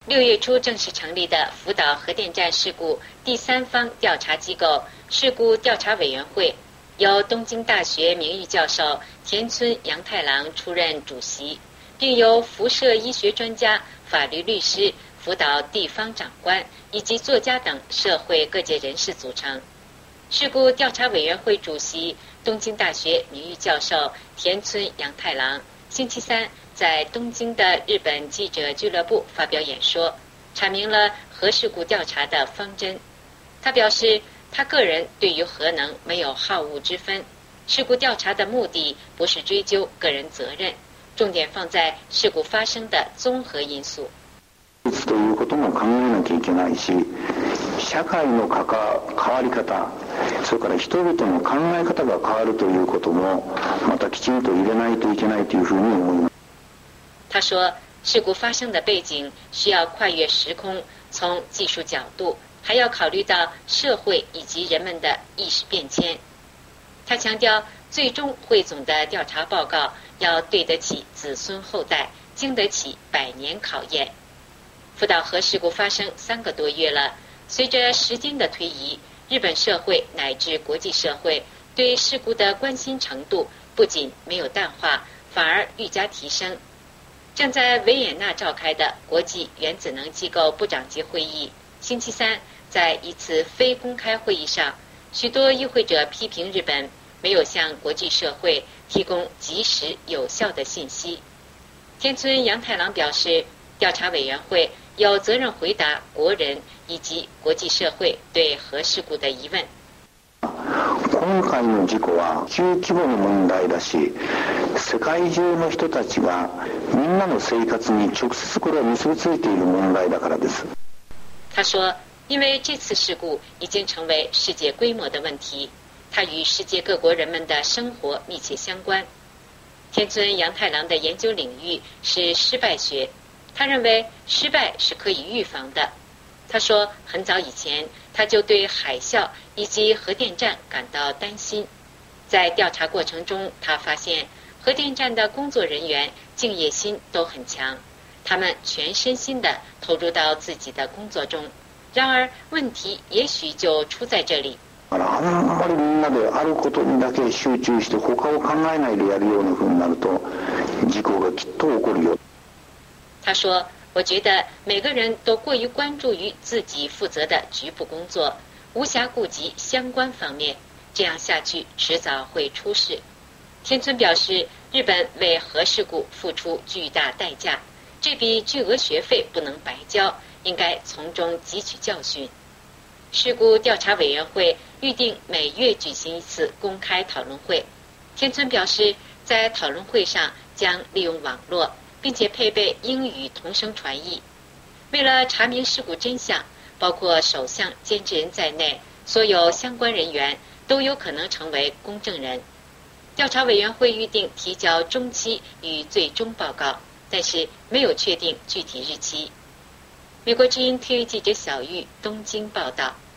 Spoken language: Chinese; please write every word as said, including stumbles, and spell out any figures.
六月初正式成立的福岛核电站事故第三方调查机构事故调查委员会，由东京大学名誉教授田村阳太郎出任主席，并由辐射医学专家、法律律师、福岛地方长官以及作家等社会各界人士组成。事故调查委员会主席东京大学名誉教授田村阳太郎星期三在东京的日本记者俱乐部发表演说，阐明了核事故调查的方针。他表示，他个人对于核能没有好恶之分，事故调查的目的不是追究个人责任，重点放在事故发生的综合因素。 ということも考えなきゃいけないし、社会の関わり方、それから人々の考え方が変わるということもまたきちんと入れないといけないというふうに思います。 他说，事故发生的背景需要跨越时空，从技术角度，还要考虑到社会以及人们的意识变迁。他强调，最终汇总的调查报告要对得起子孙后代，经得起百年考验。福岛核事故发生三个多月了，随着时间的推移，日本社会乃至国际社会对事故的关心程度不仅没有淡化，反而愈加提升。正在维也纳召开的国际原子能机构部长级会议，星期三在一次非公开会议上，许多与会者批评日本没有向国际社会提供及时有效的信息。田村阳太郎表示，调查委员会有责任回答国人以及国际社会对核事故的疑问。 今回の事故は地球規模の問題だし、世界中の人たちがみんなの生活に直接これは結びついている問題だからです。 他说，因为这次事故已经成为世界规模的问题，它与世界各国人们的生活密切相关。田村阳太郎的研究领域是失败学，他认为失败是可以预防的。他说，很早以前他就对海啸以及核电站感到担心。在调查过程中，他发现核电站的工作人员敬业心都很强，他们全身心地投入到自己的工作中。然而，问题也许就出在这里。 あんまりみんなであることにだけ集中して他を考えないでやるような風になると事故がきっと起こるよ。 他说，我觉得每个人都过于关注于自己负责的局部工作，无暇顾及相关方面，这样下去迟早会出事。田村表示，日本为核事故付出巨大代价，这笔巨额学费不能白交，应该从中汲取教训。事故调查委员会预定每月举行一次公开讨论会。田村表示，在讨论会上将利用网络，并且配备英语同声传译。为了查明事故真相，包括首相、监制人在内，所有相关人员都有可能成为公证人。调查委员会预定提交中期与最终报告，但是没有确定具体日期。美国之音 T V 记者小玉东京报道。